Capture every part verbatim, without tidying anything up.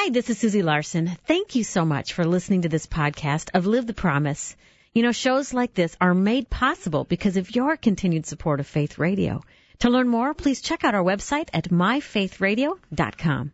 Hi, this is Susie Larson. Thank you so much for listening to this podcast of Live the Promise. You know, shows like this are made possible because of your continued support of Faith Radio. To learn more, please check out our website at my faith radio dot com.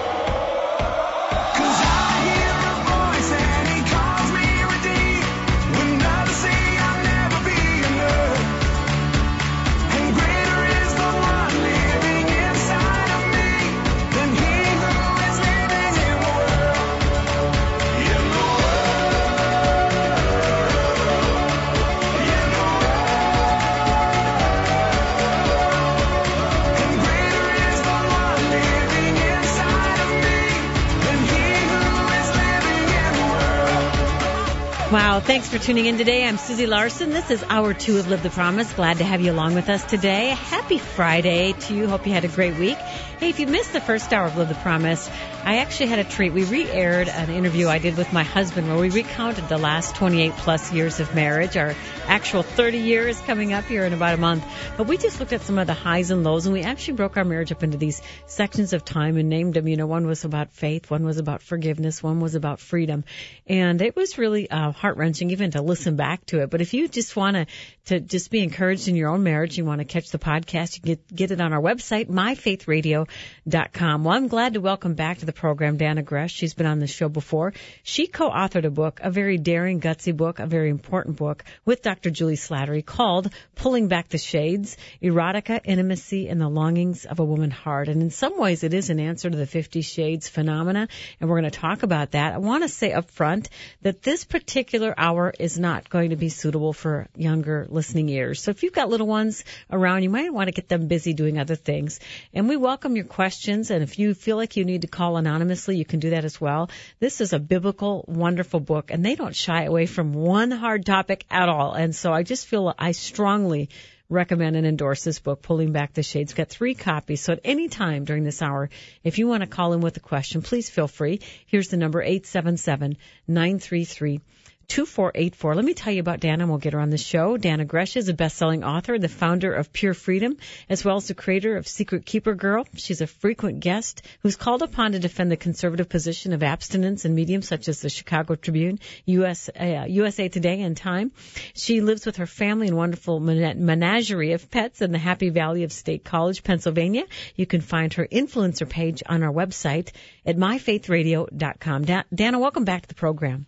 Wow, thanks for tuning in today. I'm Susie Larson. This is Hour two of Live the Promise. Glad to have you along with us today. Happy Friday to you. Hope you had a great week. Hey, if you missed the first hour of Live the Promise, I actually had a treat. We re-aired an interview I did with my husband where we recounted the last twenty-eight plus years of marriage. Our actual thirty years coming up here in about a month. But we just looked at some of the highs and lows, and we actually broke our marriage up into these sections of time and named them. You know, one was about faith, one was about forgiveness, one was about freedom. And it was really uh, heart-wrenching even to listen back to it. But if you just want to to just be encouraged in your own marriage, you want to catch the podcast, you can get, get it on our website, my faith radio dot com. Well, I'm glad to welcome back to the program Dannah Gresh. She's been on the show before. She co-authored a book, a very daring, gutsy book, a very important book with Doctor Julie Slattery called Pulling Back the Shades, Erotica, Intimacy, and the Longings of a Woman's Heart. And in some ways, it is an answer to the Fifty Shades phenomena, and we're going to talk about that. I want to say up front that this particular hour is not going to be suitable for younger listening ears. So if you've got little ones around, you might want to get them busy doing other things. And we welcome your questions, and if you feel like you need to call anonymously, you can do that as well. This is a biblical, wonderful book, and they don't shy away from one hard topic at all. And so I just feel I strongly recommend and endorse this book, Pulling Back the Shades. It's got three copies, so at any time during this hour, if you want to call in with a question, please feel free. Here's the number, eight seven seven, nine three three, two four eight four. Let me tell you about Dannah, and we'll get her on the show. Dannah Gresh is a best-selling author, the founder of Pure Freedom, as well as the creator of Secret Keeper Girl. She's a frequent guest who's called upon to defend the conservative position of abstinence in media such as the Chicago Tribune, U S, uh, U S A Today, and Time. She lives with her family in wonderful menagerie of pets in the Happy Valley of State College, Pennsylvania. You can find her influencer page on our website at my faith radio dot com. Da- Dannah, welcome back to the program.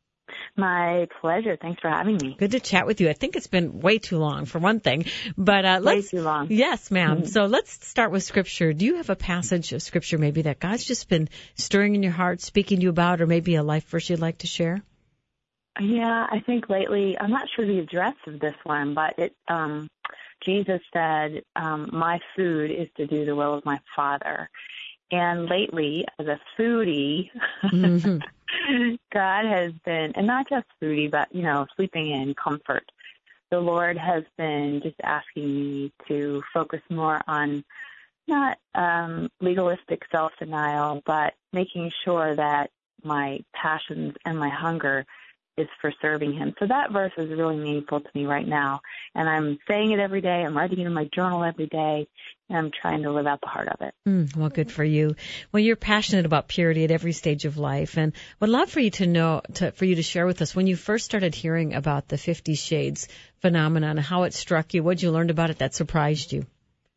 My pleasure. Thanks for having me. Good to chat with you. I think it's been way too long, for one thing. But uh, way let's, too long. Yes, ma'am. Mm-hmm. So let's start with Scripture. Do you have a passage of Scripture maybe that God's just been stirring in your heart, speaking to you about, or maybe a life verse you'd like to share? Yeah, I think lately, I'm not sure the address of this one, but it um, Jesus said, um, my food is to do the will of my Father. And lately, as a foodie, mm-hmm. God has been, and not just foodie, but, you know, sleeping in comfort. The Lord has been just asking me to focus more on not um, legalistic self-denial, but making sure that my passions and my hunger is for serving Him. So that verse is really meaningful to me right now. And I'm saying it every day. I'm writing it in my journal every day. And I'm trying to live out the heart of it. Mm, well, good for you. Well, you're passionate about purity at every stage of life. And would love for you to know, to, for you to share with us, when you first started hearing about the Fifty Shades phenomenon, how it struck you, what you learned about it that surprised you?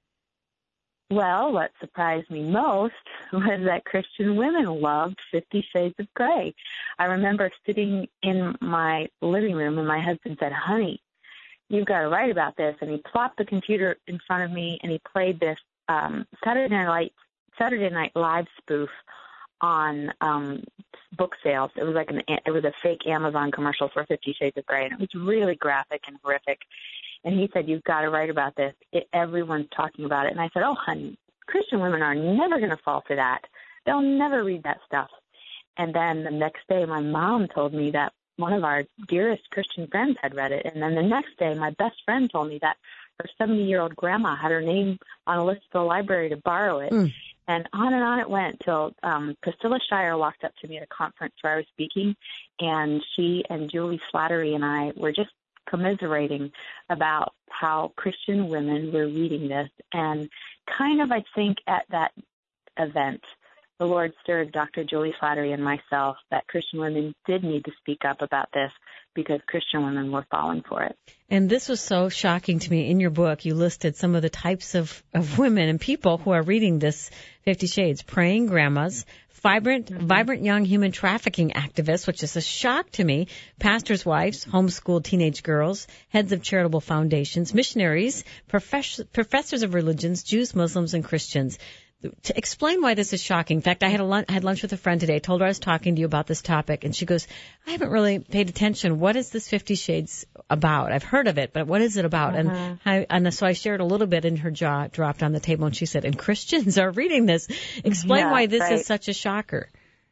Well, what surprised me most was that Christian women loved Fifty Shades of Grey. I remember sitting in my living room and my husband said, honey, you've got to write about this. And he plopped the computer in front of me and he played this um, Saturday Night Saturday Night Live spoof on um, book sales. It was like an it was a fake Amazon commercial for Fifty Shades of Grey, and it was really graphic and horrific. And he said, you've got to write about this. It, everyone's talking about it. And I said, oh, honey, Christian women are never going to fall for that. They'll never read that stuff. And then the next day, my mom told me that one of our dearest Christian friends had read it. And then the next day, my best friend told me that her seventy-year-old grandma had her name on a list for the library to borrow it. Mm. And on and on it went till um, Priscilla Shirer walked up to me at a conference where I was speaking, and she and Julie Slattery and I were just commiserating about how Christian women were reading this. And kind of, I think, at that event, the Lord stirred Doctor Julie Slattery and myself that Christian women did need to speak up about this because Christian women were falling for it. And this was so shocking to me. In your book, you listed some of the types of, of women and people who are reading this Fifty Shades: praying grandmas, vibrant, mm-hmm. vibrant young human trafficking activists, which is a shock to me, pastors' wives, homeschooled teenage girls, heads of charitable foundations, missionaries, profess- professors of religions, Jews, Muslims, and Christians. To explain why this is shocking. In fact, I had a lunch, I had lunch with a friend today. I told her I was talking to you about this topic, and she goes, "I haven't really paid attention. What is this Fifty Shades about? I've heard of it, but what is it about?" Uh-huh. And I, and so I shared a little bit, and her jaw dropped on the table, and she said, "And Christians are reading this. Explain yeah, why this right. is such a shocker."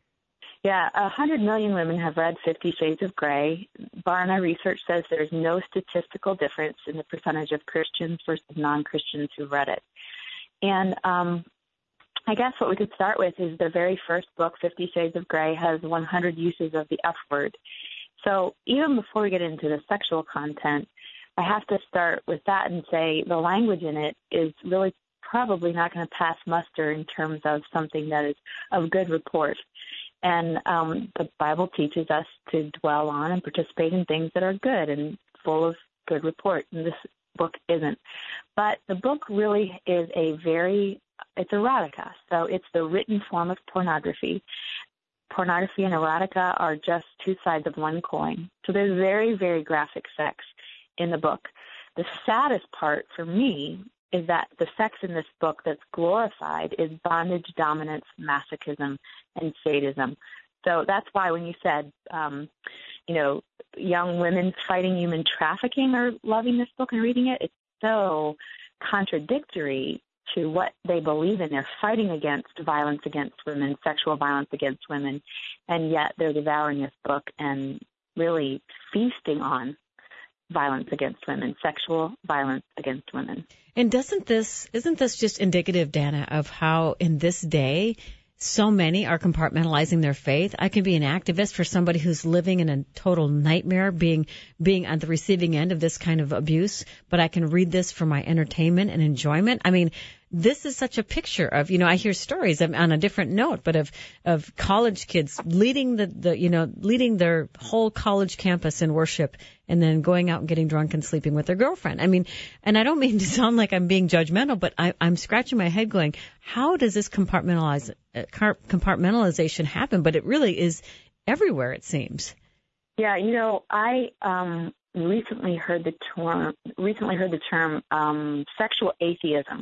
Yeah, a hundred million women have read Fifty Shades of Grey. Barna research says there's no statistical difference in the percentage of Christians versus non-Christians who read it. And um, I guess what we could start with is the very first book, Fifty Shades of Grey, has one hundred uses of the F word. So even before we get into the sexual content, I have to start with that and say the language in it is really probably not going to pass muster in terms of something that is of good report. And um, the Bible teaches us to dwell on and participate in things that are good and full of good report. And this book isn't. But the book really is a very, it's erotica. So it's the written form of pornography. Pornography and erotica are just two sides of one coin. So there's very, very graphic sex in the book. The saddest part for me is that the sex in this book that's glorified is bondage, dominance, masochism, and sadism. So that's why when you said, um, you know, young women fighting human trafficking are loving this book and reading it, it's so contradictory to what they believe in. They're fighting against violence against women, sexual violence against women, and yet they're devouring this book and really feasting on violence against women, sexual violence against women. And doesn't this, isn't this just indicative, Dana, of how in this day so many are compartmentalizing their faith? I can be an activist for somebody who's living in a total nightmare, being being on the receiving end of this kind of abuse, but I can read this for my entertainment and enjoyment. I mean, this is such a picture of, you know, I hear stories of, on a different note, but of of college kids leading the, the, you know, leading their whole college campus in worship and then going out and getting drunk and sleeping with their girlfriend. I mean, and I don't mean to sound like I'm being judgmental, but I, I'm scratching my head going, how does this compartmentalize, uh, compartmentalization happen? But it really is everywhere, it seems. Yeah, you know, I um, recently heard the term, recently heard the term um, sexual atheism.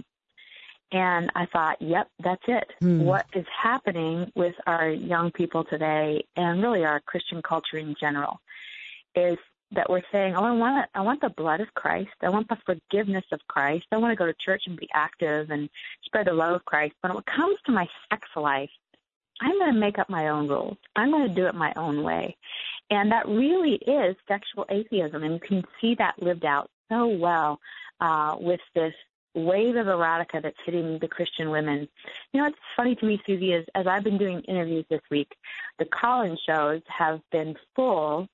And I thought, yep, that's it. Hmm. What is happening with our young people today, and really our Christian culture in general, is that we're saying, oh, I want I want the blood of Christ. I want the forgiveness of Christ. I want to go to church and be active and spread the love of Christ. But when it comes to my sex life, I'm going to make up my own rules. I'm going to do it my own way. And that really is sexual atheism. And you can see that lived out so well uh, with this wave of erotica that's hitting the Christian women. You know, it's funny to me, Susie, is as I've been doing interviews this week, the call-in shows have been full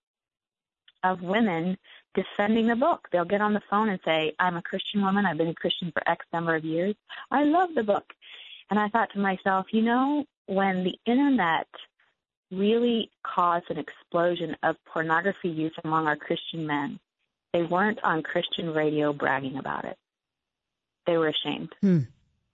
of women defending the book. They'll get on the phone and say, I'm a Christian woman. I've been a Christian for X number of years. I love the book. And I thought to myself, you know, when the Internet really caused an explosion of pornography use among our Christian men, they weren't on Christian radio bragging about it. They were ashamed. Hmm.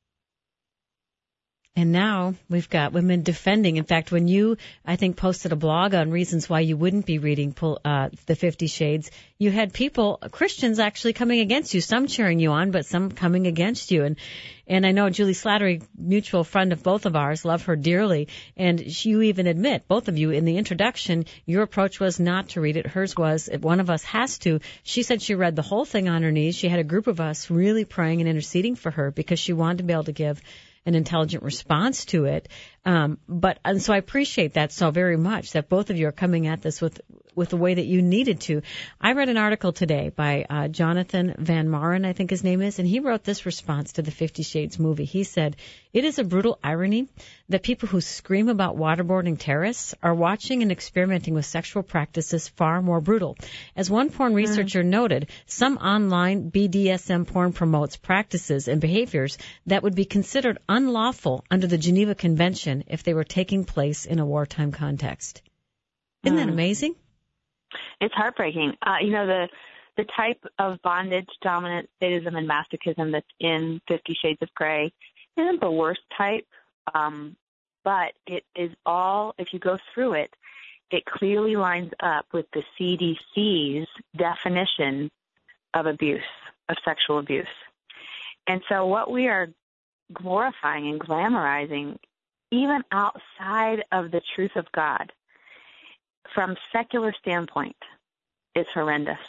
And now we've got women defending. In fact, when you, I think, posted a blog on reasons why you wouldn't be reading uh, the Fifty Shades, you had people, Christians, actually coming against you, some cheering you on, but some coming against you. And and I know Julie Slattery, mutual friend of both of ours, love her dearly. And she, you even admit, both of you, in the introduction, your approach was not to read it. Hers was, if one of us has to. She said she read the whole thing on her knees. She had a group of us really praying and interceding for her because she wanted to be able to give an intelligent response to it. Um, but, and so I appreciate that so very much, that both of you are coming at this with with the way that you needed to. I read an article today by uh, Jonathan Van Maren, I think his name is, and he wrote this response to the Fifty Shades movie. He said, "It is a brutal irony that people who scream about waterboarding terrorists are watching and experimenting with sexual practices far more brutal. As one porn researcher mm. noted, some online B D S M porn promotes practices and behaviors that would be considered unlawful under the Geneva Convention if they were taking place in a wartime context." Isn't mm. that amazing? It's heartbreaking. Uh, you know, the the type of bondage, dominant sadism, and masochism that's in Fifty Shades of Grey isn't the worst type. Um, but it is all, if you go through it, it clearly lines up with the C D C's definition of abuse, of sexual abuse. And so what we are glorifying and glamorizing, even outside of the truth of God, from secular standpoint, is horrendous.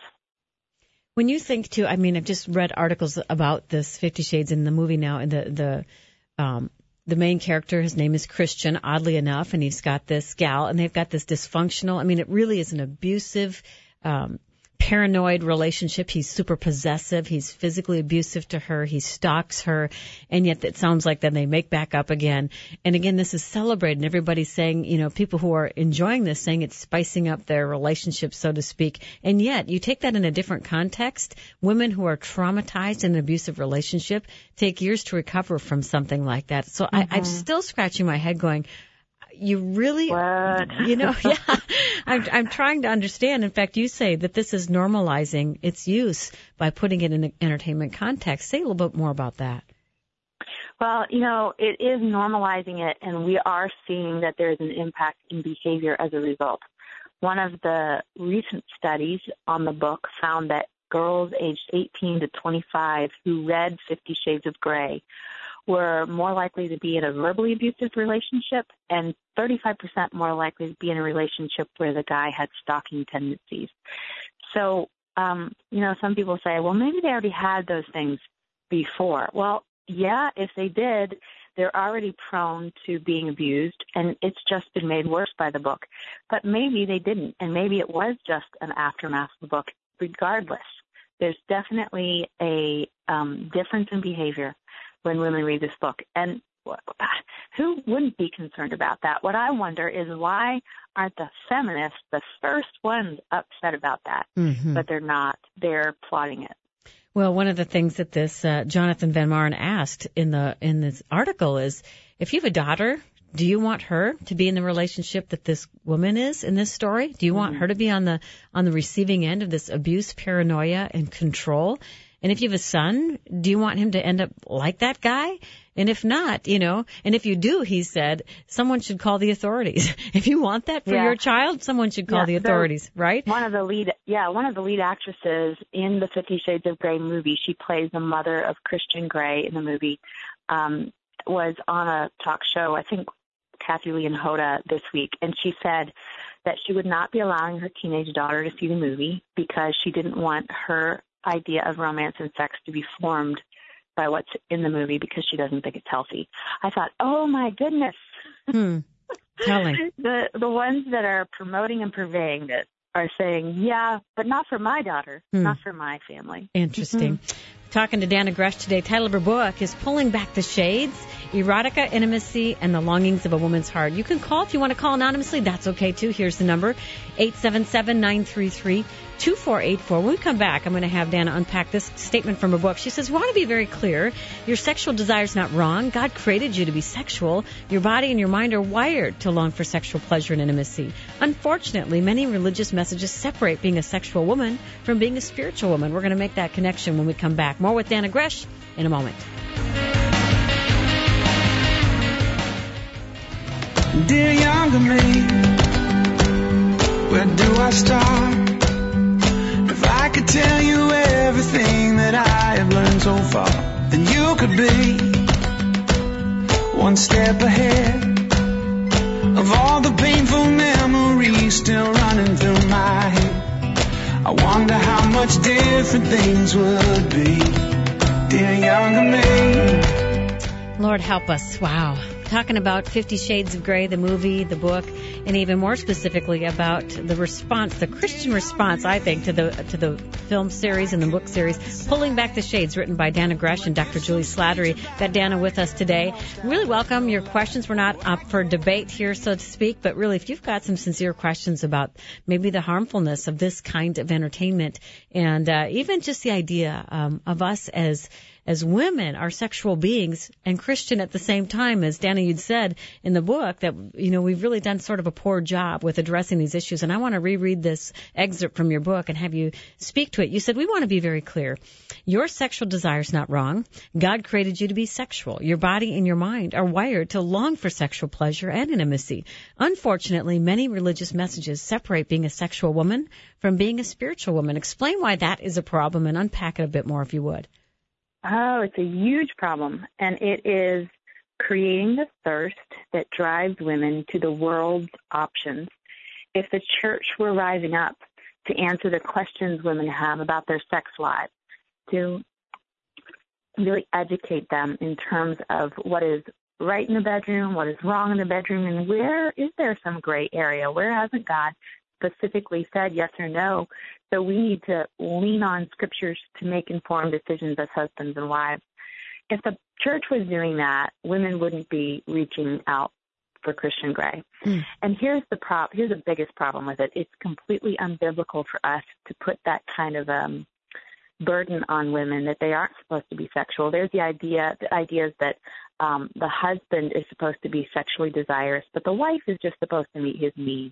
When you think, too, I mean, I've just read articles about this Fifty Shades in the movie now, and the, the, um, the main character, his name is Christian, oddly enough, and he's got this gal, and they've got this dysfunctional, I mean, it really is an abusive, um, paranoid relationship. He's super possessive. He's physically abusive to her. He stalks her. And yet it sounds like then they make back up again. And again, this is celebrated. And everybody's saying, you know, people who are enjoying this saying it's spicing up their relationship, so to speak. And yet you take that in a different context. Women who are traumatized in an abusive relationship take years to recover from something like that. So mm-hmm. I, I'm still scratching my head going, you really, what? you know, yeah, I'm, I'm trying to understand. In fact, you say that this is normalizing its use by putting it in an entertainment context. Say a little bit more about that. Well, you know, it is normalizing it, and we are seeing that there's an impact in behavior as a result. One of the recent studies on the book found that girls aged eighteen to twenty-five who read Fifty Shades of Grey were more likely to be in a verbally abusive relationship and thirty-five percent more likely to be in a relationship where the guy had stalking tendencies. So, um, you know, some people say, well, maybe they already had those things before. Well, yeah, if they did, they're already prone to being abused, and it's just been made worse by the book. But maybe they didn't, and maybe it was just an aftermath of the book. Regardless, there's definitely a um, difference in behavior when women read this book. And who wouldn't be concerned about that? What I wonder is why aren't the feminists the first ones upset about that? Mm-hmm. But they're not. They're plotting it. Well, one of the things that this uh, Jonathan Van Maren asked in the in this article is, if you have a daughter, do you want her to be in the relationship that this woman is in this story? Do you mm-hmm. want her to be on the on the receiving end of this abuse, paranoia, and control? And if you have a son, do you want him to end up like that guy? And if not, you know, and if you do, he said, someone should call the authorities. If you want that for yeah. your child, someone should call yeah, the authorities, so right? One of the lead, yeah, one of the lead actresses in the Fifty Shades of Grey movie, she plays the mother of Christian Grey in the movie, um, was on a talk show, I think Kathy Lee and Hoda this week, and she said that she would not be allowing her teenage daughter to see the movie because she didn't want her idea of romance and sex to be formed by what's in the movie because she doesn't think it's healthy. I thought, oh my goodness. Hmm. Telling. the the ones that are promoting and purveying this are saying, yeah, but not for my daughter, hmm. not for my family. Interesting. Mm-hmm. Talking to Dannah Gresh today. Title of her book is Pulling Back the Shades, Erotica, Intimacy, and the Longings of a Woman's Heart. You can call if you want to call anonymously. That's okay, too. Here's the number, eight seven seven, nine three three, two four eight four. When we come back, I'm going to have Dannah unpack this statement from her book. She says, we want to be very clear. Your sexual desire is not wrong. God created you to be sexual. Your body and your mind are wired to long for sexual pleasure and intimacy. Unfortunately, many religious messages separate being a sexual woman from being a spiritual woman. We're going to make that connection when we come back. More with Dannah Gresh in a moment. Dear younger me, where do I start? If I could tell you everything that I have learned so far, then you could be one step ahead of all the painful memories still running through my head. I wonder how much different things would be, dear younger me. Lord help us. Wow. Talking about Fifty Shades of Grey, the movie, the book. and even more specifically about the response, the Christian response, I think, to the to the film series and the book series, Pulling Back the Shades, written by Dana Gresh and Doctor Julie Slattery. Got Dana with us today. Really welcome your questions. We're not up for debate here, so to speak, but really, if you've got some sincere questions about maybe the harmfulness of this kind of entertainment, and uh, even just the idea um, of us as as women are sexual beings and Christian at the same time, as Dana, you'd said in the book that, you know, we've really done sort of a poor job with addressing these issues. And I want to reread this excerpt from your book and have you speak to it. You said, we want to be very clear. Your sexual desire is not wrong. God created you to be sexual. Your body and your mind are wired to long for sexual pleasure and intimacy. Unfortunately, many religious messages separate being a sexual woman from being a spiritual woman. Explain why that is a problem and unpack it a bit more, if you would. Oh, it's a huge problem, and it is creating the thirst that drives women to the world's options. If the church were rising up to answer the questions women have about their sex lives, to really educate them in terms of what is right in the bedroom, what is wrong in the bedroom, and where is there some gray area? Where hasn't God specifically said yes or no? So we need to lean on scriptures to make informed decisions as husbands and wives. If the church was doing that, women wouldn't be reaching out for Christian Grey. Mm. And here's the prop. Here's the biggest problem with it. It's completely unbiblical for us to put that kind of um, burden on women that they aren't supposed to be sexual. There's the idea, the ideas that um, the husband is supposed to be sexually desirous, but the wife is just supposed to meet his needs,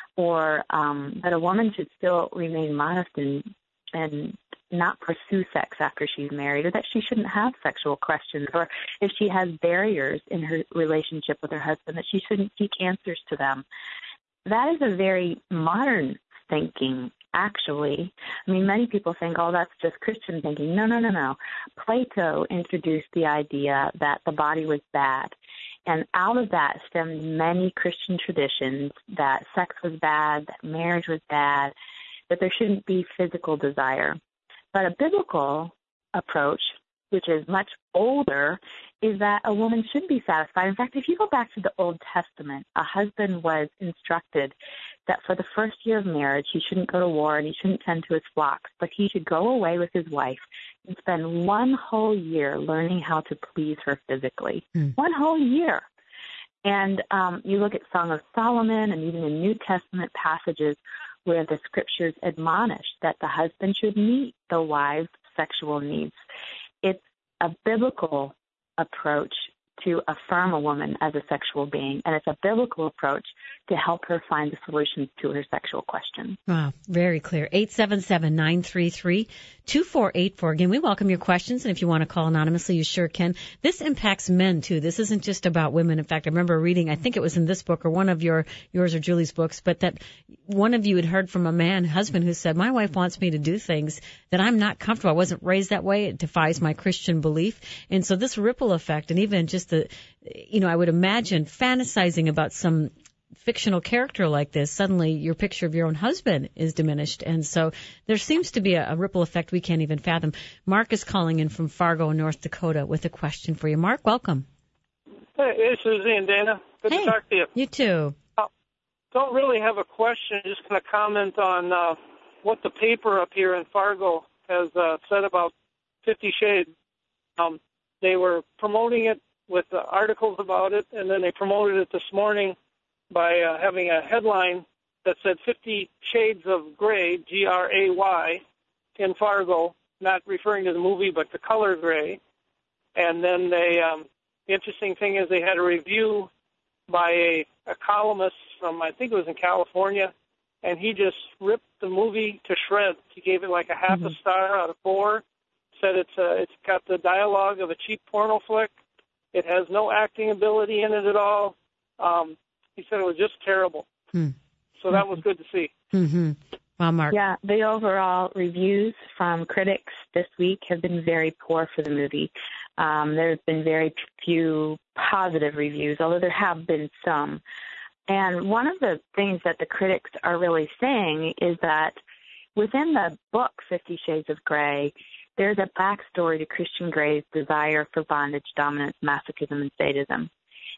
or um, that a woman should still remain modest and and not pursue sex after she's married, or that she shouldn't have sexual questions, or if she has barriers in her relationship with her husband, that she shouldn't seek answers to them. That is a very modern thinking, actually. I mean, many people think, oh, that's just Christian thinking. No, no, no, no. Plato introduced the idea that the body was bad. And out of that stemmed many Christian traditions that sex was bad, that marriage was bad, that there shouldn't be physical desire. But a biblical approach, which is much older, is that a woman should be satisfied. In fact, if you go back to the Old Testament, a husband was instructed that for the first year of marriage, he shouldn't go to war and he shouldn't tend to his flocks, but he should go away with his wife and spend one whole year learning how to please her physically. Mm. One whole year. And um, you look at Song of Solomon and even in New Testament passages where the scriptures admonish that the husband should meet the wife's sexual needs. It's a biblical approach to affirm a woman as a sexual being, and it's a biblical approach to help her find the solutions to her sexual questions. Wow, very clear. eight seven seven, nine three three, two four eight four. Again, we welcome your questions, and if you want to call anonymously, you sure can. This impacts men, too. This isn't just about women. In fact, I remember reading, I think it was in this book or one of your yours or Julie's books, but that one of you had heard from a man, husband, who said, my wife wants me to do things that I'm not comfortable. I wasn't raised that way. It defies my Christian belief. And so this ripple effect, and even just the, you know, I would imagine fantasizing about some fictional character like this, suddenly your picture of your own husband is diminished. And so there seems to be a, a ripple effect we can't even fathom. Mark is calling in from Fargo, North Dakota, with a question for you. Mark, welcome. Hey, hey Susie and Dana. Good hey, to talk to you. You too. Uh, don't really have a question. Just going to comment on uh, what the paper up here in Fargo has uh, said about Fifty Shades. Um, they were promoting it with uh, articles about it, and then they promoted it this morning by uh, having a headline that said Fifty Shades of Gray, G R A Y, in Fargo, not referring to the movie, but the color gray. And then they, um, the interesting thing is they had a review by a, a columnist from, I think it was in California, and he just ripped the movie to shreds. He gave it like a half mm-hmm. a star out of four, said it's uh, it's got the dialogue of a cheap porno flick. It has no acting ability in it at all. Um, he said it was just terrible. Hmm. So that was good to see. Mm-hmm. Wow, Mark. Yeah, the overall reviews from critics this week have been very poor for the movie. Um, there's been very few positive reviews, although there have been some. And one of the things that the critics are really saying is that within the book Fifty Shades of Grey, there's a backstory to Christian Grey's desire for bondage, dominance, masochism, and sadism.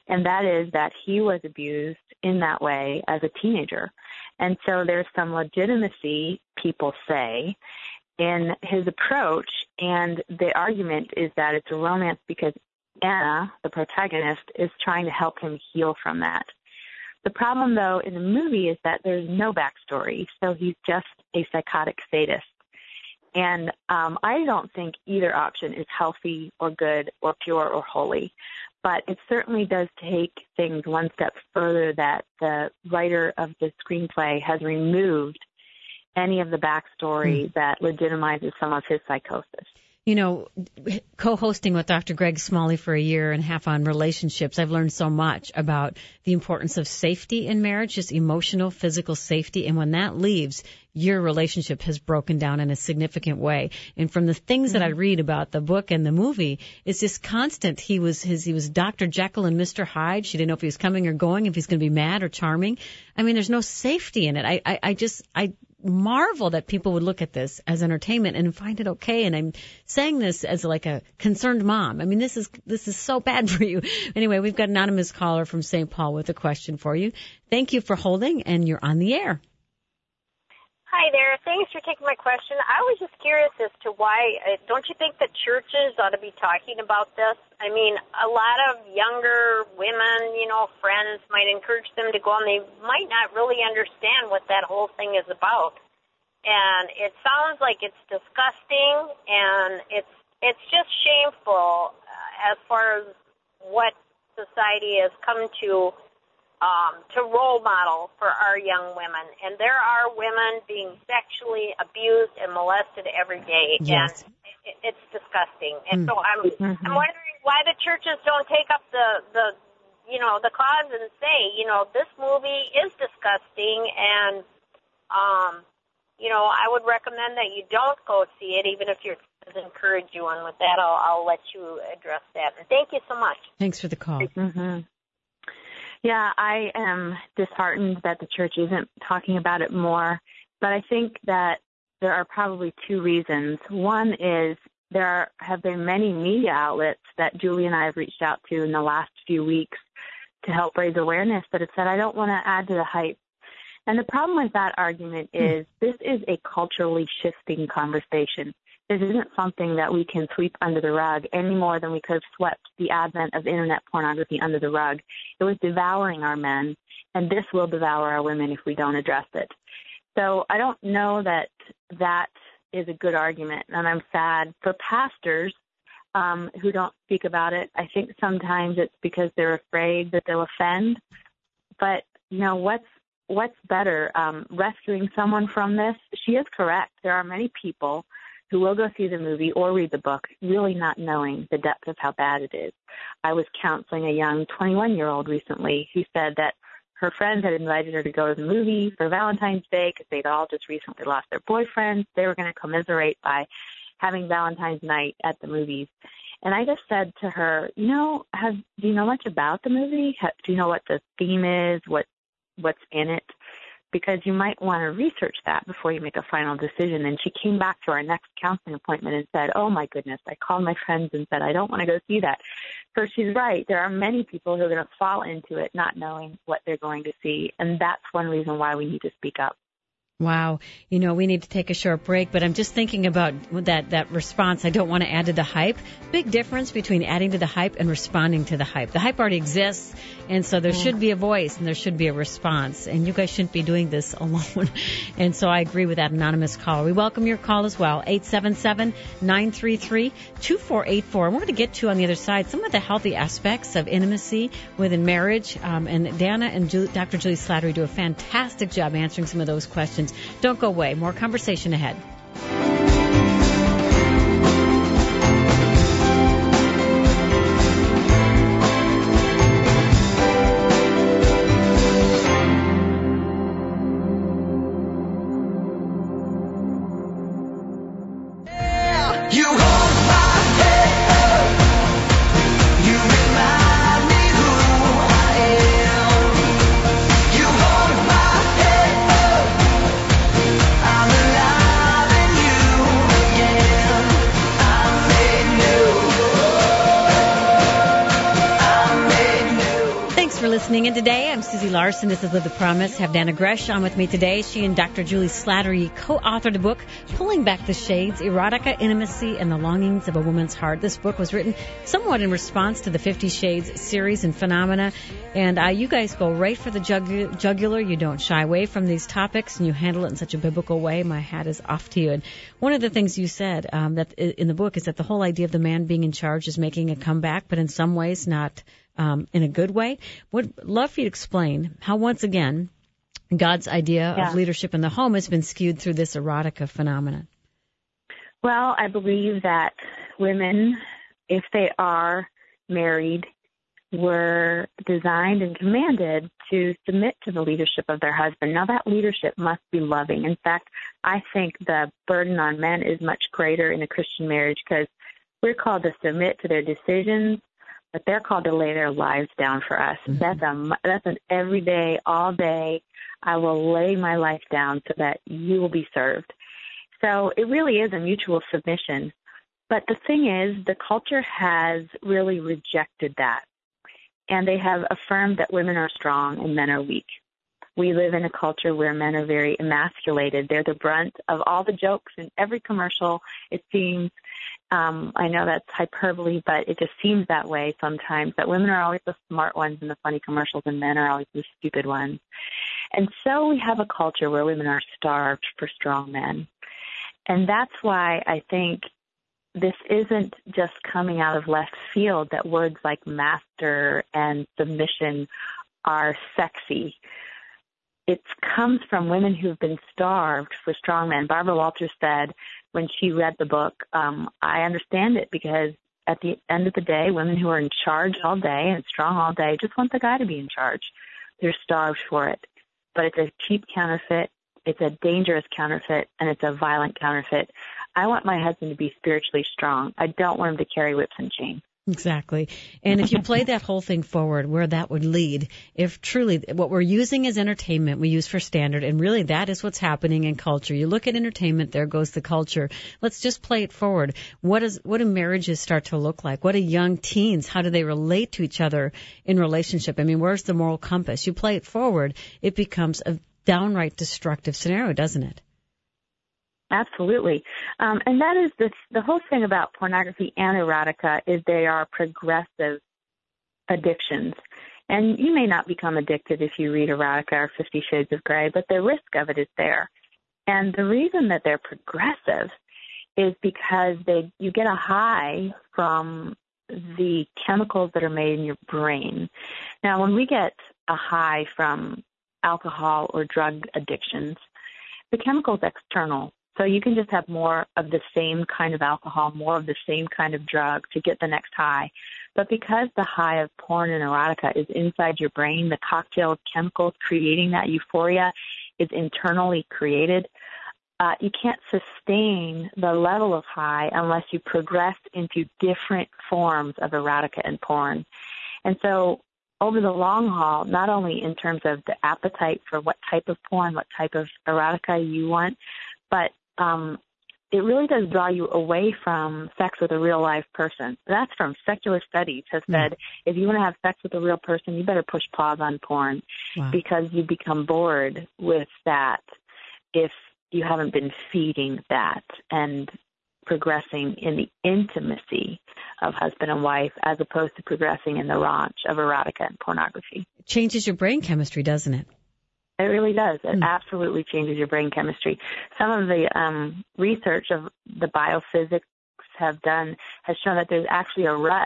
and that is that he was abused in that way as a teenager. And so there's some legitimacy, people say, in his approach, and the argument is that it's a romance because Anna, the protagonist, is trying to help him heal from that. The problem, though, in the movie is that there's no backstory, so he's just a psychotic sadist. And um, I don't think either option is healthy or good or pure or holy, but it certainly does take things one step further that the writer of the screenplay has removed any of the backstory mm. that legitimizes some of his psychosis. You know, co-hosting with Doctor Greg Smalley for a year and a half on relationships, I've learned so much about the importance of safety in marriage, just emotional, physical safety. And when that leaves, your relationship has broken down in a significant way. And from the things mm-hmm. that I read about the book and the movie, it's just constant. He was his, he was Doctor Jekyll and Mister Hyde. She didn't know if he was coming or going, if he's going to be mad or charming. I mean, there's no safety in it. I, I, I just, I marvel that people would look at this as entertainment and find it okay. And I'm saying this as like a concerned mom. I mean, this is, this is so bad for you. Anyway, we've got an anonymous caller from Saint Paul with a question for you. Thank you for holding, and you're on the air. Hi there. Thanks for taking my question. I was just curious as to why, uh, don't you think that churches ought to be talking about this? I mean, a lot of younger women, you know, friends might encourage them to go, and they might not really understand what that whole thing is about. And it sounds like it's disgusting, and it's it's just shameful uh, as far as what society has come to Um, to role model for our young women. And there are women being sexually abused and molested every day. Yes. And it, it's disgusting. And mm. so I'm mm-hmm. I'm wondering why the churches don't take up the, the, you know, the cause and say, you know, this movie is disgusting, and, um, you know, I would recommend that you don't go see it, even if your kids encourage you. And with that, I'll, I'll let you address that. And thank you so much. Thanks for the call. Mm-hmm. Yeah, I am disheartened that the church isn't talking about it more, but I think that there are probably two reasons. One is there are, have been many media outlets that Julie and I have reached out to in the last few weeks to help raise awareness, but have said, I don't want to add to the hype. And the problem with that argument is this is a culturally shifting conversation. This isn't something that we can sweep under the rug any more than we could have swept the advent of internet pornography under the rug. It was devouring our men, and this will devour our women if we don't address it. So I don't know that that is a good argument, and I'm sad. For pastors um, who don't speak about it, I think sometimes it's because they're afraid that they'll offend. But, you know, what's what's better, um, rescuing someone from this? She is correct. There are many people who will go see the movie or read the book, really not knowing the depth of how bad it is. I was counseling a young twenty-one-year-old recently who said that her friends had invited her to go to the movie for Valentine's Day because they'd all just recently lost their boyfriends. They were going to commiserate by having Valentine's night at the movies. And I just said to her, you know, have, do you know much about the movie? Have, do you know what the theme is, what what's in it? Because you might want to research that before you make a final decision. And she came back to our next counseling appointment and said, oh, my goodness, I called my friends and said, I don't want to go see that. So she's right. There are many people who are going to fall into it not knowing what they're going to see. And that's one reason why we need to speak up. Wow. You know, we need to take a short break, but I'm just thinking about that, that response. I don't want to add to the hype. Big difference between adding to the hype and responding to the hype. The hype already exists, and so there mm. should be a voice and there should be a response. And you guys shouldn't be doing this alone. And so I agree with that anonymous caller. We welcome your call as well. eight seven seven, nine three three, two four eight four. And we're going to get to, on the other side, some of the healthy aspects of intimacy within marriage. Um, and Dana and Julie, Doctor Julie Slattery do a fantastic job answering some of those questions. Don't go away. More conversation ahead. You hold my head, you remind me who I am. You hold my head, I'm alive tuning in today. I'm Susie Larson. This is Live the Promise. Have Dana Gresh on with me today. She and Doctor Julie Slattery co-authored a book, Pulling Back the Shades, Erotica, Intimacy, and the Longings of a Woman's Heart. This book was written somewhat in response to the Fifty Shades series and phenomena. And uh, you guys go right for the jug- jugular. You don't shy away from these topics, and you handle it in such a biblical way. My hat is off to you. And one of the things you said um, that in the book is that the whole idea of the man being in charge is making a comeback, but in some ways not Um, in a good way. Would love for you to explain how, once again, God's idea yeah. of leadership in the home has been skewed through this erotica phenomenon. Well, I believe that women, if they are married, were designed and commanded to submit to the leadership of their husband. Now, that leadership must be loving. In fact, I think the burden on men is much greater in a Christian marriage because we're called to submit to their decisions, but they're called to lay their lives down for us. Mm-hmm. That's a that's an everyday, all day. I will lay my life down so that you will be served. So it really is a mutual submission. But the thing is, the culture has really rejected that, and they have affirmed that women are strong and men are weak. We live in a culture where men are very emasculated. They're the brunt of all the jokes in every commercial, it seems. Um, I know that's hyperbole, but it just seems that way sometimes, that women are always the smart ones in the funny commercials and men are always the stupid ones. And so we have a culture where women are starved for strong men. And that's why I think this isn't just coming out of left field, that words like master and submission are sexy. It comes from women who've been starved for strong men. Barbara Walters said when she read the book, um, I understand it, because at the end of the day, women who are in charge all day and strong all day just want the guy to be in charge. They're starved for it. But it's a cheap counterfeit, it's a dangerous counterfeit, and it's a violent counterfeit. I want my husband to be spiritually strong. I don't want him to carry whips and chains. Exactly. And if you play that whole thing forward, where that would lead, if truly what we're using as entertainment, we use for standard, and really that is what's happening in culture. You look at entertainment, there goes the culture. Let's just play it forward. What is, what do marriages start to look like? What do young teens, how do they relate to each other in relationship? I mean, where's the moral compass? You play it forward, it becomes a downright destructive scenario, doesn't it? Absolutely. Um, and that is the, the whole thing about pornography and erotica is they are progressive addictions. And you may not become addicted if you read erotica or Fifty Shades of Grey, but the risk of it is there. And the reason that they're progressive is because they you get a high from the chemicals that are made in your brain. Now, when we get a high from alcohol or drug addictions, the chemical is external. So you can just have more of the same kind of alcohol, more of the same kind of drug to get the next high. But because the high of porn and erotica is inside your brain, the cocktail of chemicals creating that euphoria is internally created, uh, you can't sustain the level of high unless you progress into different forms of erotica and porn. And so over the long haul, not only in terms of the appetite for what type of porn, what type of erotica you want, but um, it really does draw you away from sex with a real live person. That's from secular studies has said, mm. if you want to have sex with a real person, you better push pause on porn wow. because you become bored with that if you haven't been feeding that and progressing in the intimacy of husband and wife as opposed to progressing in the raunch of erotica and pornography. It changes your brain chemistry, doesn't it? It really does. It mm. absolutely changes your brain chemistry. Some of the um, research of the biophysics have done has shown that there's actually a rut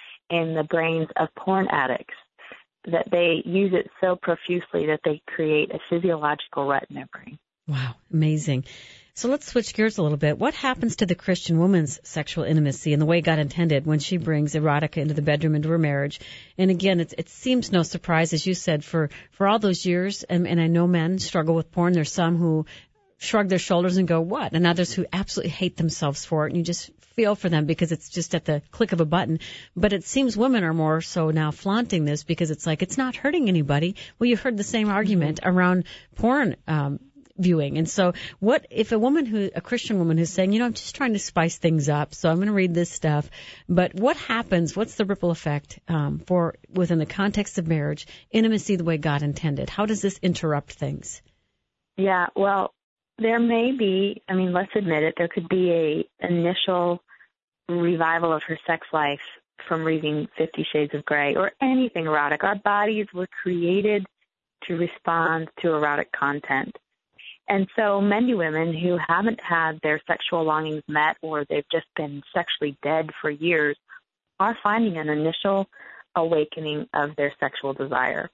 in the brains of porn addicts, that they use it so profusely that they create a physiological rut in their brain. Wow, amazing. So let's switch gears a little bit. What happens to the Christian woman's sexual intimacy and the way God intended when she brings erotica into the bedroom, into her marriage? And again, it, it seems no surprise, as you said, for, for all those years, and, and I know men struggle with porn. There's some who shrug their shoulders and go, what? And others who absolutely hate themselves for it, and you just feel for them because it's just at the click of a button. But it seems women are more so now flaunting this because it's like, it's not hurting anybody. Well, you heard the same argument mm-hmm. around porn, um, viewing. And so what if a woman who, a Christian woman who's saying, you know, I'm just trying to spice things up, so I'm going to read this stuff, but what happens, what's the ripple effect um, for within the context of marriage, intimacy the way God intended? How does this interrupt things? Yeah, well, there may be, I mean, let's admit it, there could be a initial revival of her sex life from reading Fifty Shades of Grey or anything erotic. Our bodies were created to respond to erotic content. And so many women who haven't had their sexual longings met or they've just been sexually dead for years are finding an initial awakening of their sexual desire.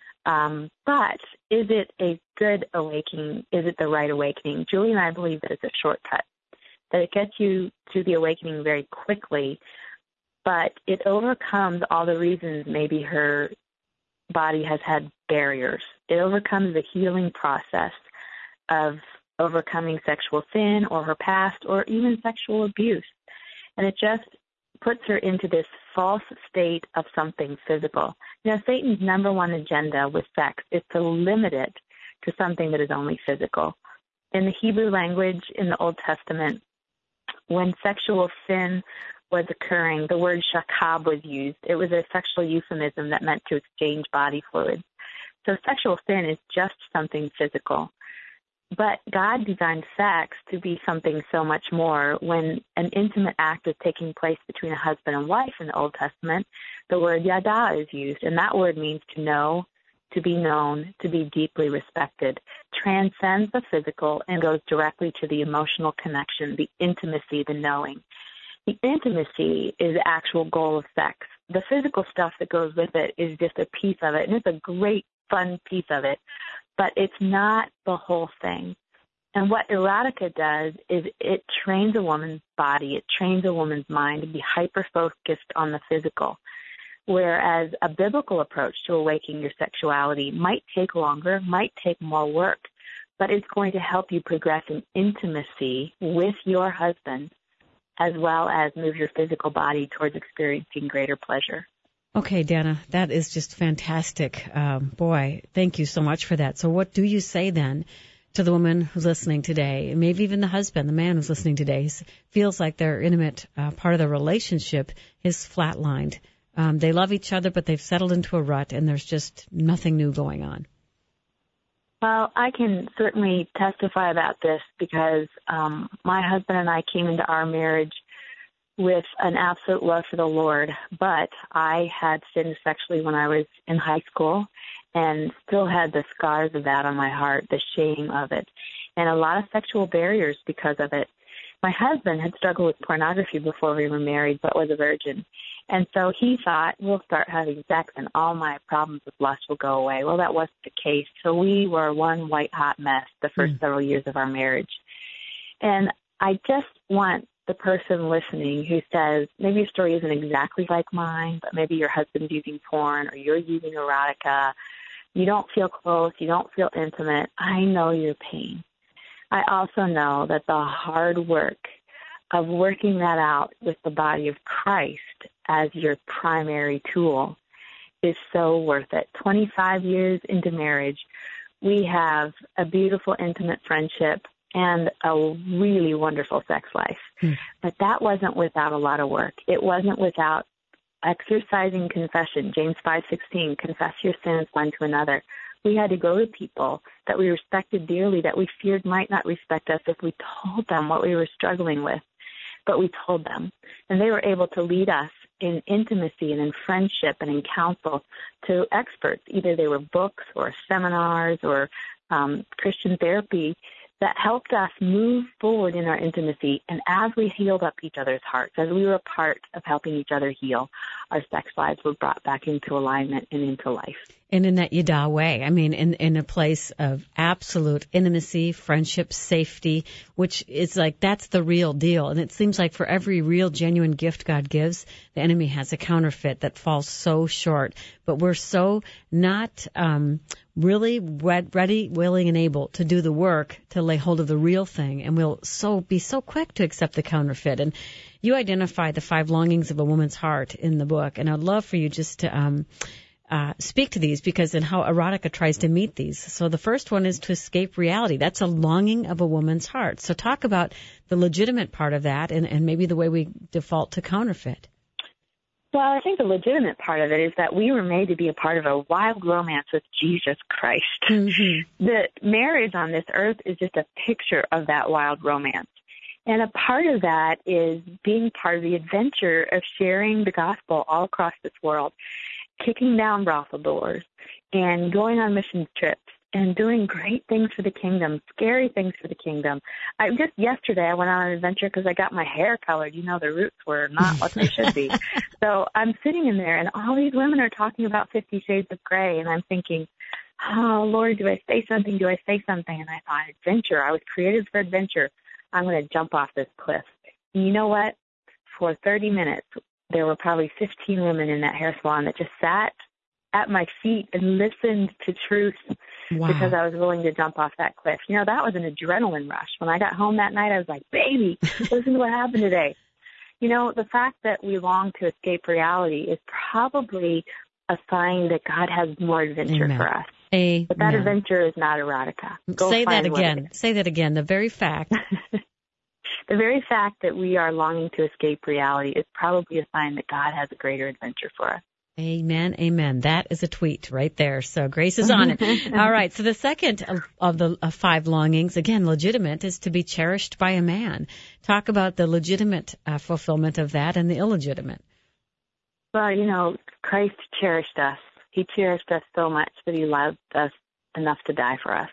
Um, but is it a good awakening? Is it the right awakening? Julie and I believe that it's a shortcut, that it gets you to the awakening very quickly, but it overcomes all the reasons maybe her body has had barriers. It overcomes the healing process of overcoming sexual sin or her past or even sexual abuse. And it just puts her into this false state of something physical. You know, Satan's number one agenda with sex is to limit it to something that is only physical. In the Hebrew language in the Old Testament, when sexual sin was occurring, the word shakab was used. It was a sexual euphemism that meant to exchange body fluids. So sexual sin is just something physical. But God designed sex to be something so much more. When an intimate act is taking place between a husband and wife in the Old Testament, the word yada is used, and that word means to know, to be known, to be deeply respected, transcends the physical and goes directly to the emotional connection, the intimacy, the knowing. The intimacy is the actual goal of sex. The physical stuff that goes with it is just a piece of it, and it's a great, fun piece of it, but it's not the whole thing. And what erotica does is it trains a woman's body, it trains a woman's mind to be hyper-focused on the physical, whereas a biblical approach to awakening your sexuality might take longer, might take more work, but it's going to help you progress in intimacy with your husband as well as move your physical body towards experiencing greater pleasure. Okay, Dana, that is just fantastic. Um, boy, thank you so much for that. So what do you say then to the woman who's listening today, and maybe even the husband, the man who's listening today, feels like their intimate uh, part of the relationship is flatlined? Um, they love each other, but they've settled into a rut, and there's just nothing new going on. Well, I can certainly testify about this because um, my husband and I came into our marriage with an absolute love for the Lord, but I had sinned sexually when I was in high school and still had the scars of that on my heart, the shame of it, and a lot of sexual barriers because of it. My husband had struggled with pornography before we were married, but was a virgin. And so he thought, we'll start having sex and all my problems with lust will go away. Well, that wasn't the case. So we were one white-hot mess the first mm. several years of our marriage. And I just want the person listening who says, maybe your story isn't exactly like mine, but maybe your husband's using porn or you're using erotica. You don't feel close. You don't feel intimate. I know your pain. I also know that the hard work of working that out with the body of Christ as your primary tool is so worth it. twenty-five years into marriage, we have a beautiful, intimate friendship and a really wonderful sex life. Hmm. But that wasn't without a lot of work. It wasn't without exercising confession. James five sixteen, confess your sins one to another. We had to go to people that we respected dearly, that we feared might not respect us if we told them what we were struggling with. But we told them, and they were able to lead us in intimacy and in friendship and in counsel to experts. Either they were books or seminars or um, Christian therapy that helped us move forward in our intimacy. And as we healed up each other's hearts, as we were a part of helping each other heal, our sex lives were brought back into alignment and into life. And in that Yada way, I mean, in, in a place of absolute intimacy, friendship, safety, which is like, that's the real deal. And it seems like for every real, genuine gift God gives, the enemy has a counterfeit that falls so short. But we're so not um, really ready, willing, and able to do the work to lay hold of the real thing. And we'll so be so quick to accept the counterfeit. And you identify the five longings of a woman's heart in the book. And I'd love for you just to... Um, uh, speak to these because and how erotica tries to meet these. So the first one is to escape reality. That's a longing of a woman's heart. So talk about the legitimate part of that and, and maybe the way we default to counterfeit. Well, I think the legitimate part of it is that we were made to be a part of a wild romance with Jesus Christ. Mm-hmm. The marriage on this earth is just a picture of that wild romance. And a part of that is being part of the adventure of sharing the gospel all across this world, kicking down brothel doors and going on mission trips and doing great things for the kingdom, scary things for the kingdom. I just yesterday I went on an adventure because I got my hair colored. You know, the roots were not what they should be. So I'm sitting in there, and all these women are talking about Fifty Shades of Grey, and I'm thinking, oh, Lord, do I say something? Do I say something? And I thought, adventure. I was created for adventure. I'm going to jump off this cliff. And you know what? For thirty minutes, there were probably fifteen women in that hair salon that just sat at my feet and listened to truth. Wow. Because I was willing to jump off that cliff. You know, that was an adrenaline rush. When I got home that night, I was like, baby, listen to what happened today. You know, the fact that we long to escape reality is probably a sign that God has more adventure Amen. For us. Amen. But that adventure is not erotica. Go Say that find again. Say that again. The very fact. The very fact that we are longing to escape reality is probably a sign that God has a greater adventure for us. Amen, amen. That is a tweet right there. So Grace is on it. All right. So the second of, of the of five longings, again, legitimate, is to be cherished by a man. Talk about the legitimate uh, fulfillment of that and the illegitimate. Well, you know, Christ cherished us. He cherished us so much that he loved us enough to die for us.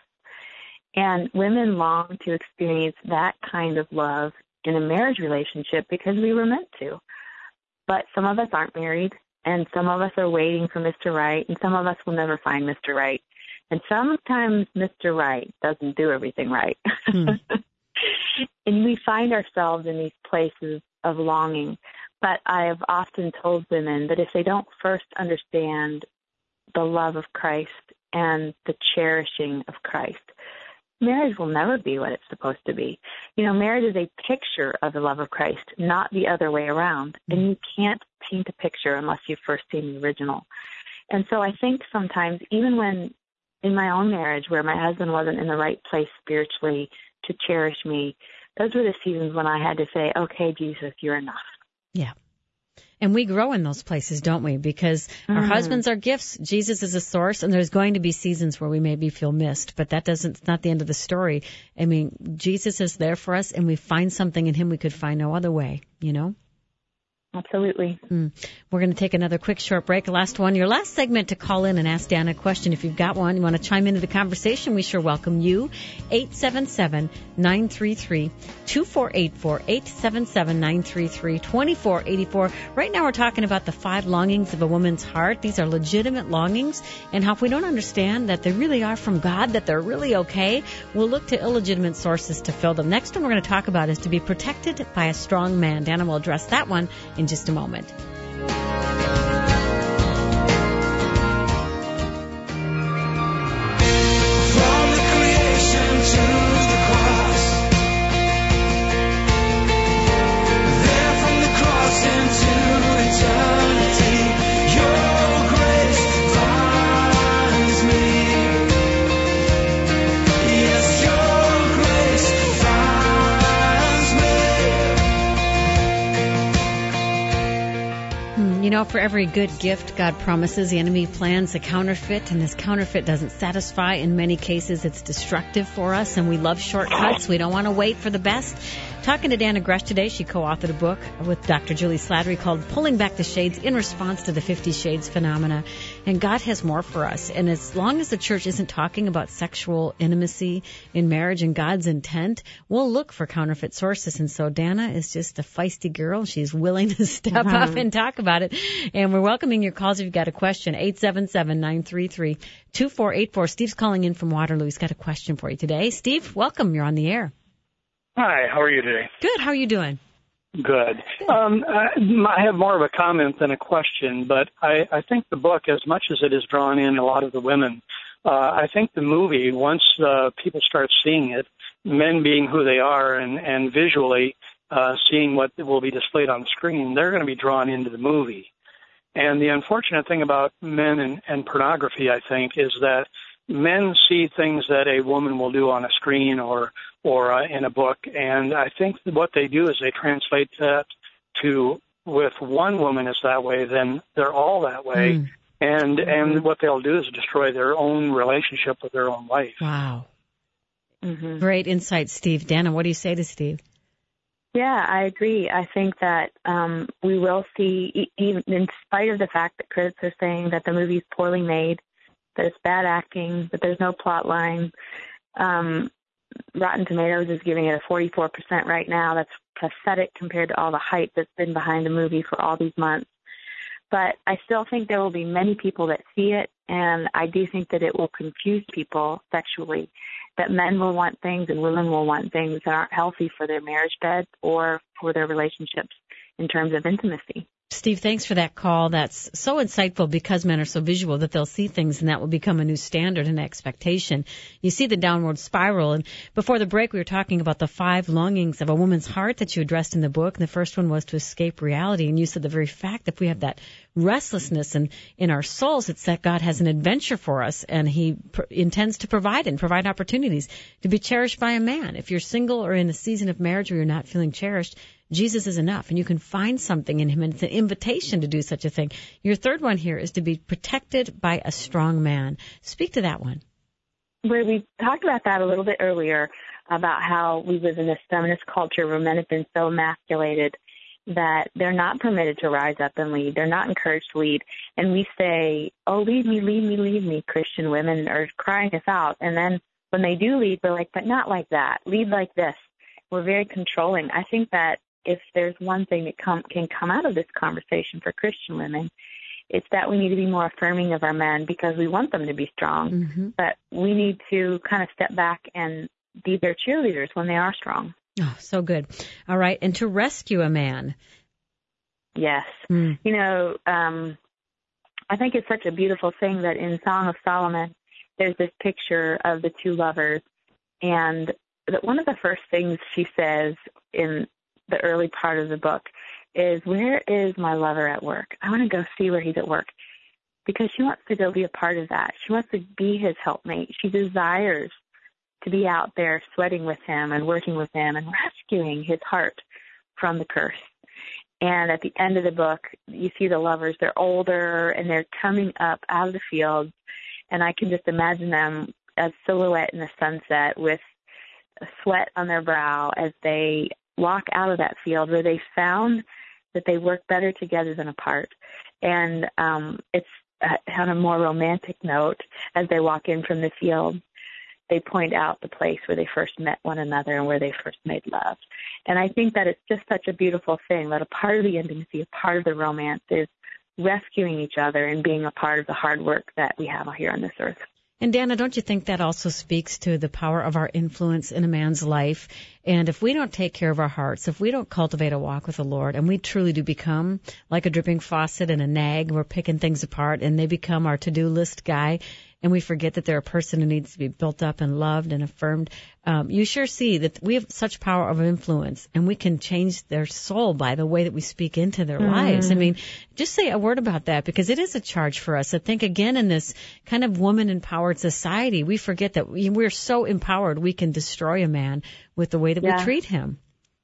And women long to experience that kind of love in a marriage relationship because we were meant to. But some of us aren't married. And some of us are waiting for Mister Right, and some of us will never find Mister Right. And sometimes Mister Right doesn't do everything right. Hmm. And we find ourselves in these places of longing. But I have often told women that if they don't first understand the love of Christ and the cherishing of Christ, marriage will never be what it's supposed to be. You know, marriage is a picture of the love of Christ, not the other way around. And you can't paint a picture unless you've first seen the original. And so I think sometimes, even when in my own marriage where my husband wasn't in the right place spiritually to cherish me, those were the seasons when I had to say, okay, Jesus, you're enough. Yeah. And we grow in those places, don't we? Because mm-hmm. our husbands are gifts. Jesus is a source, and there's going to be seasons where we maybe feel missed, but that doesn't, it's not the end of the story. I mean, Jesus is there for us, and we find something in him we could find no other way, you know? Absolutely. Mm. We're going to take another quick short break. Last one, your last segment to call in and ask Dan a question. If you've got one, you want to chime into the conversation, we sure welcome you. eight seven seven, nine three three, two four eight four, eight seven seven, nine three three, two four eight four. Right now we're talking about the five longings of a woman's heart. These are legitimate longings, and how if we don't understand that they really are from God, that they're really okay, we'll look to illegitimate sources to fill them. Next one we're going to talk about is to be protected by a strong man. Dana will address that one in just a moment. From the creation to the cross, there from the cross into eternity, your grace finds me. Yes, your grace finds me. You know, for every good gift God promises, the enemy plans a counterfeit, and this counterfeit doesn't satisfy. In many cases, it's destructive for us, and we love shortcuts. We don't want to wait for the best. Talking to Dana Gresh today, she co-authored a book with Doctor Julie Slattery called Pulling Back the Shades in response to the Fifty Shades phenomena. And God has more for us. And as long as the church isn't talking about sexual intimacy in marriage and God's intent, we'll look for counterfeit sources. And so Dana is just a feisty girl. She's willing to step mm-hmm. up and talk about it. And we're welcoming your calls if you've got a question. eight seven seven, nine three three, two four eight four. Steve's calling in from Waterloo. He's got a question for you today. Steve, welcome. You're on the air. Hi, how are you today? Good. How are you doing? Good. Um, I have more of a comment than a question, but I, I think the book, as much as it has drawn in a lot of the women, uh, I think the movie, once uh, people start seeing it, men being who they are and, and visually uh, seeing what will be displayed on the screen, they're going to be drawn into the movie. And the unfortunate thing about men and, and pornography, I think, is that men see things that a woman will do on a screen or or uh, in a book, and I think that what they do is they translate that to, with one woman is that way, then they're all that way, mm. and mm-hmm. and what they'll do is destroy their own relationship with their own wife. Wow. Mm-hmm. Great insight, Steve. Dana, what do you say to Steve? Yeah, I agree. I think that um, we will see, even in spite of the fact that critics are saying that the movie's poorly made, that it's bad acting, that there's no plot line. Um, Rotten Tomatoes is giving it a forty-four percent right now. That's pathetic compared to all the hype that's been behind the movie for all these months. But I still think there will be many people that see it, and I do think that it will confuse people sexually, that men will want things and women will want things that aren't healthy for their marriage bed or for their relationships in terms of intimacy. Steve, thanks for that call. That's so insightful because men are so visual that they'll see things and that will become a new standard and expectation. You see the downward spiral. And before the break, we were talking about the five longings of a woman's heart that you addressed in the book. And the first one was to escape reality. And you said the very fact that we have that restlessness in, in our souls, it's that God has an adventure for us and he pr- intends to provide and provide opportunities to be cherished by a man. If you're single or in a season of marriage where you're not feeling cherished, Jesus is enough, and you can find something in him, and it's an invitation to do such a thing. Your third one here is to be protected by a strong man. Speak to that one. Well, we talked about that a little bit earlier, about how we live in this feminist culture where men have been so emasculated that they're not permitted to rise up and lead. They're not encouraged to lead. And we say, oh, lead me, lead me, lead me. Christian women are crying us out. And then when they do lead, we're like, but not like that. Lead like this. We're very controlling. I think that if there's one thing that come, can come out of this conversation for Christian women, it's that we need to be more affirming of our men because we want them to be strong. Mm-hmm. But we need to kind of step back and be their cheerleaders when they are strong. Oh, so good. All right. And to rescue a man. Yes. Mm. You know, um, I think it's such a beautiful thing that in Song of Solomon, there's this picture of the two lovers. And that one of the first things she says in the early part of the book is, where is my lover at work? I want to go see where he's at work, because she wants to go be a part of that. She wants to be his helpmate. She desires to be out there sweating with him and working with him and rescuing his heart from the curse. And at the end of the book, you see the lovers. They're older and they're coming up out of the fields, and I can just imagine them as silhouette in the sunset with a sweat on their brow as they walk out of that field where they found that they work better together than apart. And um, it's uh, on a more romantic note, as they walk in from the field, they point out the place where they first met one another and where they first made love. And I think that it's just such a beautiful thing that a part of the intimacy, a part of the romance is rescuing each other and being a part of the hard work that we have here on this earth. And Dana, don't you think that also speaks to the power of our influence in a man's life? And if we don't take care of our hearts, if we don't cultivate a walk with the Lord, and we truly do become like a dripping faucet and a nag, we're picking things apart, and they become our to-do list guy, and we forget that they're a person who needs to be built up and loved and affirmed, um, you sure see that we have such power of influence, and we can change their soul by the way that we speak into their mm-hmm. lives. I mean, just say a word about that, because it is a charge for us. I think, again, in this kind of woman-empowered society, we forget that we, we're so empowered we can destroy a man with the way that yeah. we treat him.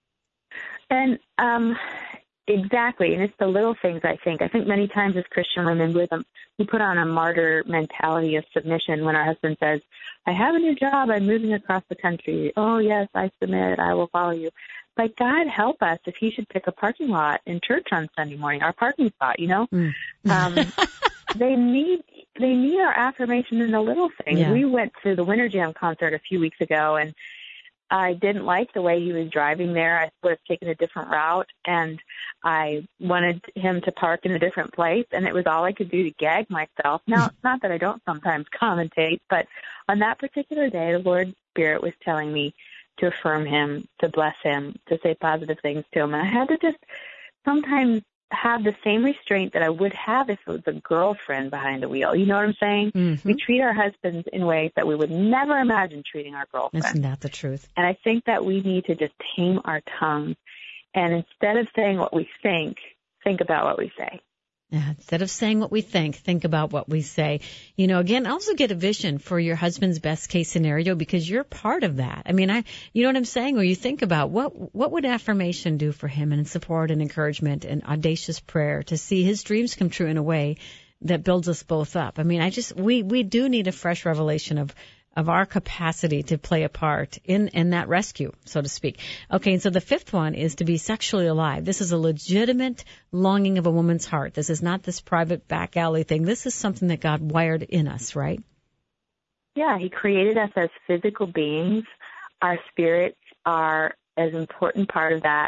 And um exactly, and it's the little things, I think. I think many times as Christian women, with them, we put on a martyr mentality of submission when our husband says, I have a new job, I'm moving across the country. Oh, yes, I submit, I will follow you. But God help us if he should pick a parking lot in church on Sunday morning, our parking spot, you know? Mm. um, they need they need our affirmation in the little things. Yeah. We went to the Winter Jam concert a few weeks ago, and I didn't like the way he was driving there. I would have taken a different route, and I wanted him to park in a different place, and it was all I could do to gag myself. Now, it's not that I don't sometimes commentate, but on that particular day, the Lord's Spirit was telling me to affirm him, to bless him, to say positive things to him. And I had to just sometimes have the same restraint that I would have if it was a girlfriend behind the wheel. You know what I'm saying? Mm-hmm. We treat our husbands in ways that we would never imagine treating our girlfriend. Isn't that the truth? And I think that we need to just tame our tongue. And instead of saying what we think, think about what we say. Yeah, instead of saying what we think, think about what we say. You know, again, also get a vision for your husband's best case scenario because you're part of that. I mean, I, you know what I'm saying? Or you think about what, what would affirmation do for him and support and encouragement and audacious prayer to see his dreams come true in a way that builds us both up. I mean, I just, we, we do need a fresh revelation of, of our capacity to play a part in, in that rescue, so to speak. Okay, and so the fifth one is to be sexually alive. This is a legitimate longing of a woman's heart. This is not this private back alley thing. This is something that God wired in us, right? Yeah, he created us as physical beings. Our spirits are as important part of that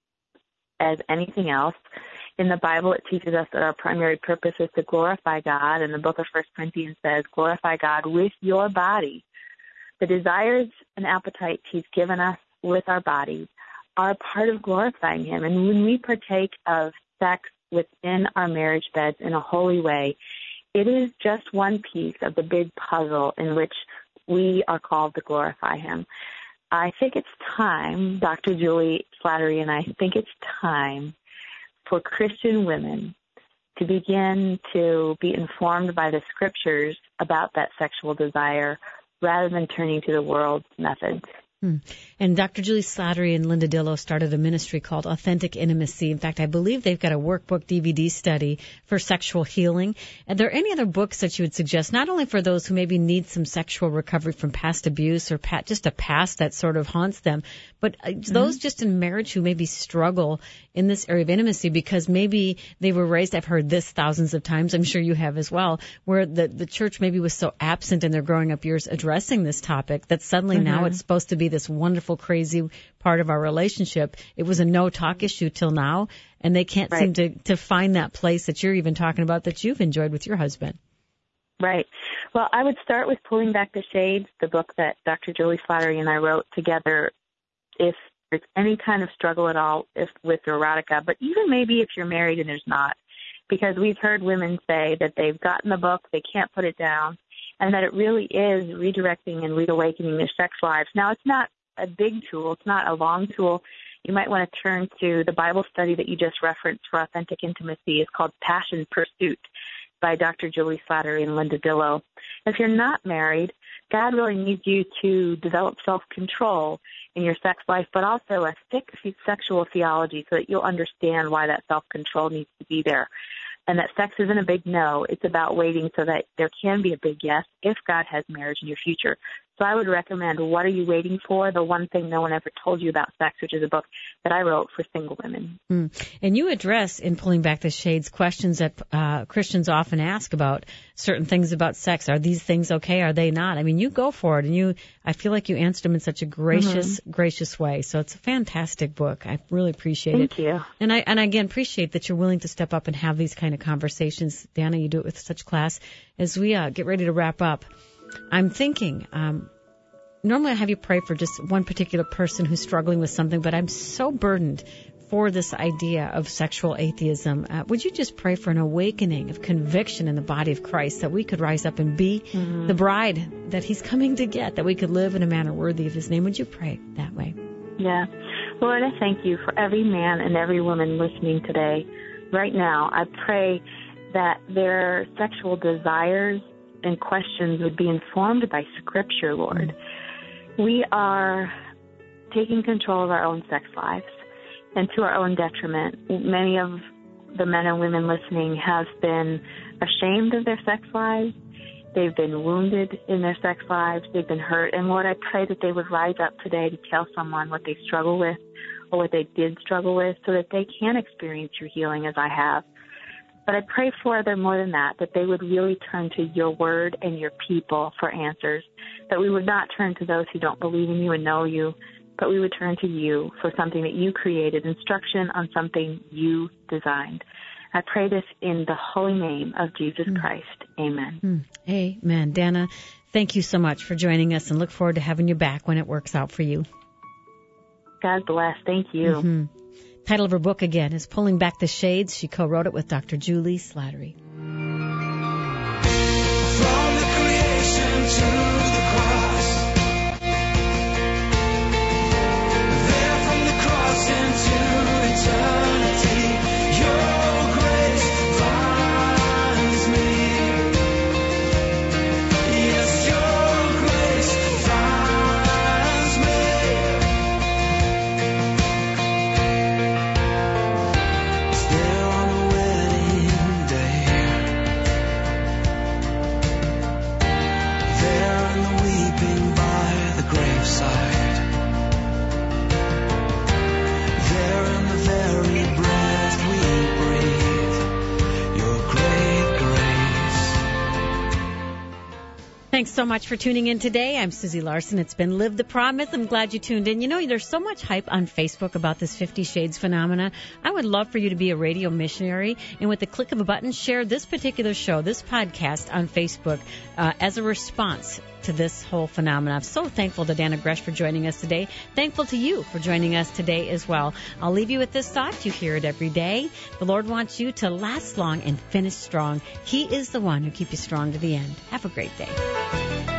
as anything else. In the Bible, it teaches us that our primary purpose is to glorify God, and the book of First Corinthians says, glorify God with your body. The desires and appetites he's given us with our bodies are part of glorifying him. And when we partake of sex within our marriage beds in a holy way, it is just one piece of the big puzzle in which we are called to glorify him. I think it's time, Doctor Julie Slattery and I think it's time for Christian women to begin to be informed by the scriptures about that sexual desire rather than turning to the world's methods. Hmm. And Doctor Julie Slattery and Linda Dillow started a ministry called Authentic Intimacy. In fact, I believe they've got a workbook D V D study for sexual healing. Are there any other books that you would suggest, not only for those who maybe need some sexual recovery from past abuse or pat, just a past that sort of haunts them, but mm-hmm. those just in marriage who maybe struggle in this area of intimacy because maybe they were raised, I've heard this thousands of times, I'm sure you have as well, where the, the church maybe was so absent in their growing up years addressing this topic that suddenly mm-hmm. now it's supposed to be this wonderful, crazy part of our relationship. It was a no-talk issue till now, and they can't right. seem to, to find that place that you're even talking about that you've enjoyed with your husband. Right. Well, I would start with Pulling Back the Shades, the book that Doctor Julie Slattery and I wrote together, if there's any kind of struggle at all if, with erotica, but even maybe if you're married and there's not, because we've heard women say that they've gotten the book, they can't put it down, and that it really is redirecting and reawakening their sex lives. Now, it's not a big tool. It's not a long tool. You might want to turn to the Bible study that you just referenced for Authentic Intimacy. It's called Passion Pursuit by Doctor Julie Slattery and Linda Dillow. If you're not married, God really needs you to develop self-control in your sex life, but also a thick sexual theology so that you'll understand why that self-control needs to be there. And that sex isn't a big no. It's about waiting so that there can be a big yes if God has marriage in your future. So I would recommend What Are You Waiting For? The One Thing No One Ever Told You About Sex, which is a book that I wrote for single women. Mm. And you address, in Pulling Back the Shades, questions that uh, Christians often ask about certain things about sex. Are these things okay? Are they not? I mean, you go for it, and you. I feel like you answered them in such a gracious, mm-hmm. gracious way. So it's a fantastic book. I really appreciate Thank it. Thank you. And I, and I, again, appreciate that you're willing to step up and have these kind of conversations. Dana, you do it with such class. As we uh, get ready to wrap up, I'm thinking, um, normally I have you pray for just one particular person who's struggling with something, but I'm so burdened for this idea of sexual atheism. Uh, would you just pray for an awakening of conviction in the body of Christ, that we could rise up and be mm-hmm. the bride that he's coming to get, that we could live in a manner worthy of his name? Would you pray that way? Yeah. Lord, I thank you for every man and every woman listening today. Right now, I pray that their sexual desires and questions would be informed by Scripture, Lord. We are taking control of our own sex lives, and to our own detriment. Many of the men and women listening have been ashamed of their sex lives. They've been wounded in their sex lives. They've been hurt. And Lord, I pray that they would rise up today to tell someone what they struggle with or what they did struggle with so that they can experience your healing as I have. But I pray for them more than that, that they would really turn to your word and your people for answers, that we would not turn to those who don't believe in you and know you, but we would turn to you for something that you created, instruction on something you designed. I pray this in the holy name of Jesus mm. Christ. Amen. Mm. Amen. Dana, thank you so much for joining us, and look forward to having you back when it works out for you. God bless. Thank you. Mm-hmm. Title of her book, again, is Pulling Back the Shades. She co-wrote it with Doctor Julie Slattery. From the creation to the cross, there from the cross into eternity, your grace. Thanks so much for tuning in today. I'm Susie Larson. It's been Live the Promise. I'm glad you tuned in. You know, there's so much hype on Facebook about this Fifty Shades phenomena. I would love for you to be a radio missionary and with the click of a button, share this particular show, this podcast on Facebook uh, as a response to this whole phenomenon. I'm so thankful to Dannah Gresh for joining us today. Thankful to you for joining us today as well. I'll leave you with this thought. You hear it every day. The Lord wants you to last long and finish strong. He is the one who keeps you strong to the end. Have a great day.